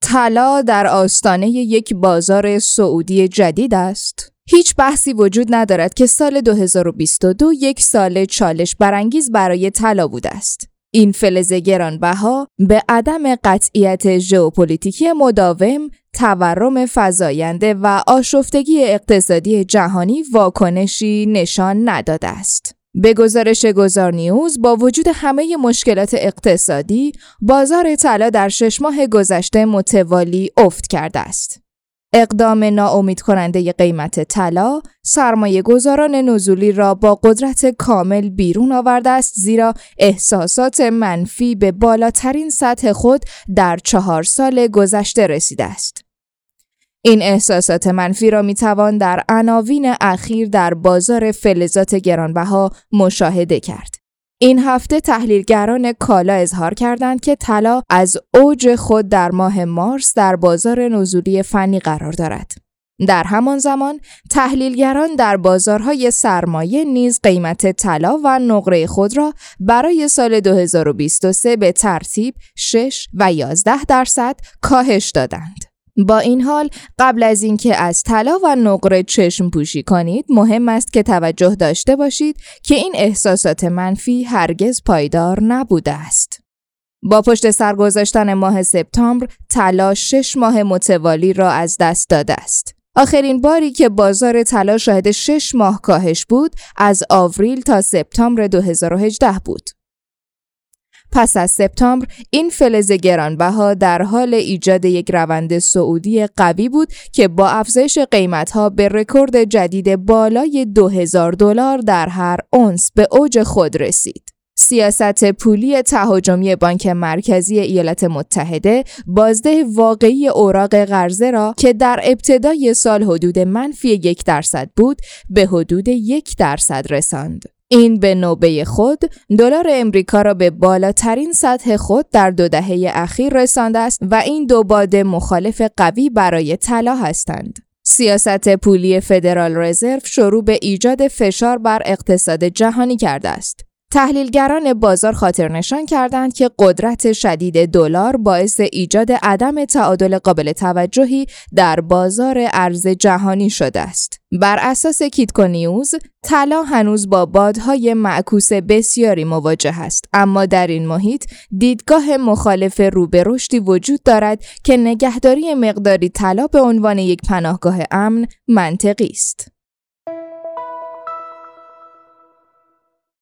طلا در آستانه یک بازار سعودی جدید است. هیچ بحثی وجود ندارد که سال 2022 یک سال چالش برانگیز برای طلا بوده است. این فلز گرانبها به عدم قطعیت ژئوپلیتیکی مداوم، تورم فزاینده و آشفتگی اقتصادی جهانی واکنشی نشان نداده است. به گزارش گذارنیوز، با وجود همه مشکلات اقتصادی، بازار طلا در 6 ماه گذشته متوالی افت کرده است. اقدام ناامیدکننده قیمت طلا، سرمایه گذاران نزولی را با قدرت کامل بیرون آورده است، زیرا احساسات منفی به بالاترین سطح خود در 4 سال گذشته رسیده است. این احساسات منفی را میتوان در عناوین اخیر در بازار فلزات گرانبها مشاهده کرد. این هفته تحلیلگران کالا اظهار کردند که طلا از اوج خود در ماه مارس در بازار نزولی فنی قرار دارد. در همان زمان تحلیلگران در بازارهای سرمایه نیز قیمت طلا و نقره خود را برای سال 2023 به ترتیب 6 و 11% کاهش دادند. با این حال قبل از اینکه از طلا و نقره چشم پوشی کنید، مهم است که توجه داشته باشید که این احساسات منفی هرگز پایدار نبوده است. با پشت سر گذاشتن ماه سپتامبر، طلا 6 ماه متوالی را از دست داده است. آخرین باری که بازار طلا شاهد 6 ماه کاهش بود، از آوریل تا سپتامبر 2018 بود. پس از سپتامبر، این فلز گرانبها در حال ایجاد یک روند صعودی قوی بود که با افزایش قیمت‌ها به رکورد جدید بالای $2000 در هر اونس به اوج خود رسید. سیاست پولی تهاجمی بانک مرکزی ایالات متحده بازده واقعی اوراق قرضه را که در ابتدای سال حدود منفی 1% بود به حدود 1% رساند. این به نوبه خود دلار امریکا را به بالاترین سطح خود در 2 دهه اخیر رسانده است و این دو باد مخالف قوی برای طلا هستند. سیاست پولی فدرال رزرو شروع به ایجاد فشار بر اقتصاد جهانی کرده است. تحلیلگران بازار خاطر نشان کردند که قدرت شدید دلار باعث ایجاد عدم تعادل قابل توجهی در بازار ارز جهانی شده است. بر اساس کیتکونیوز، طلا هنوز با بادهای معکوس بسیاری مواجه است، اما در این محیط دیدگاه مخالف رو به رشدی وجود دارد که نگهداری مقداری طلا به عنوان یک پناهگاه امن منطقی است.